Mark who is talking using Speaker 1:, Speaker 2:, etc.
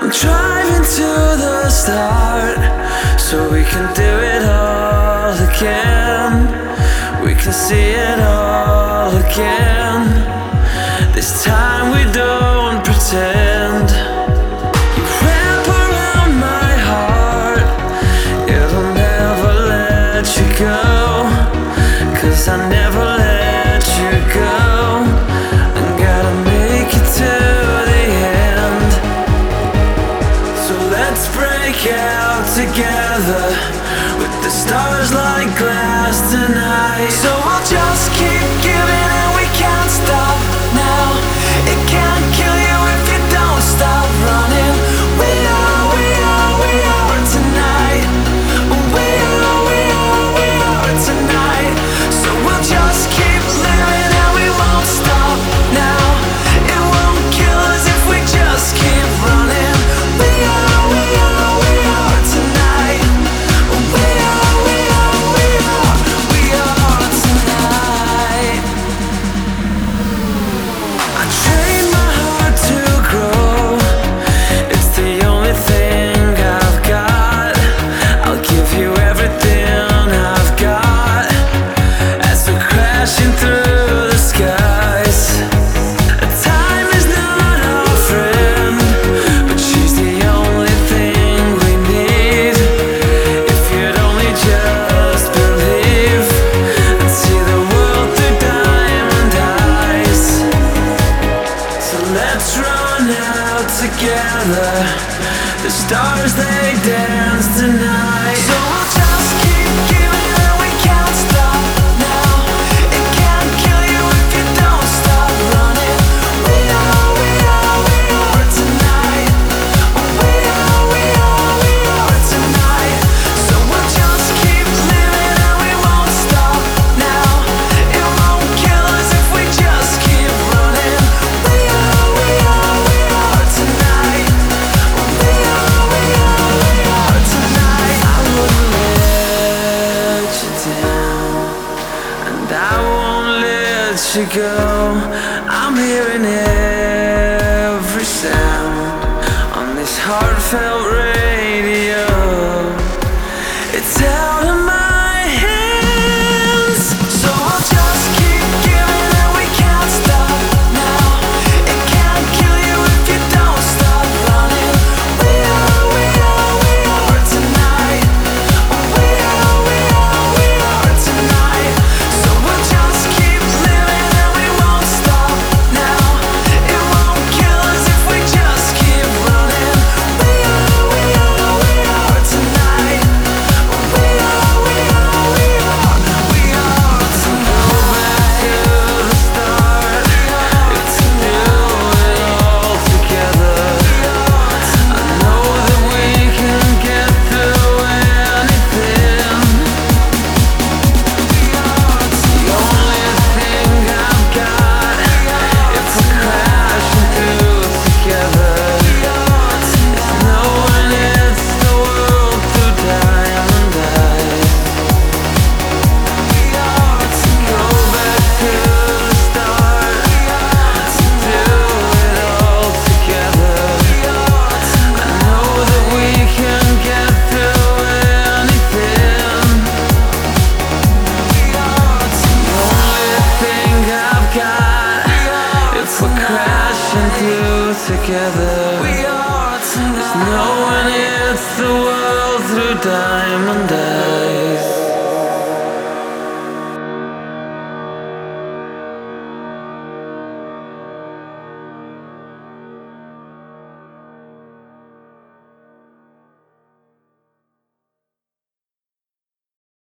Speaker 1: I'm driving to the start, so we can do it all again. We can see it all again. This time we don't pretend. You wrap around my heart, it'll never let you go, 'cause I never let you go. I gotta make it to the end. So let's break out together, with the stars like glass tonight. So we'll just keep giving and we can't stop now. It can't kill you if you don't stop running. We are tonight. We are tonight. So we'll just keep living and we won't stop now. It won't kill us if we just keep running. We are tonight. We are tonight. I train my heart to grow. It's the only thing I've got. I'll give you everything I've got as we're crashing through the skies. Time is not our friend, but she's the only thing we need. If you'd only just believe and see the world through diamond eyes. So let's run out together. The stars, they dance tonight. So we'll just keep giving and we can't stop now. It can't kill you if you don't stop running. We are tonight. We are tonight. So we'll just keep living and we won't stop now. It won't kill us if we just keep running. We are tonight. We are tonight. I wouldn't let you down, and I won't let you go. I'm hearing every sound on this heartfelt radio. It's out of my hands. So I'll just keep giving and we can't stop now. It can't kill you if you don't stop running. We are tonight. We are tonight. So we'll just keep living and we won't stop now. It won't kill us if we just keep running. We are tonight. We are tonight. To the start, it's to do it all together. I know that we can get through anything. The only thing I've got, if we're crashing through together, is knowing it's the world through diamond eyes. To go back to the start, to do it all together. I know that we can get through anything. The only thing I've got, if we're crashing through together, is knowing it's the world through diamond eyes.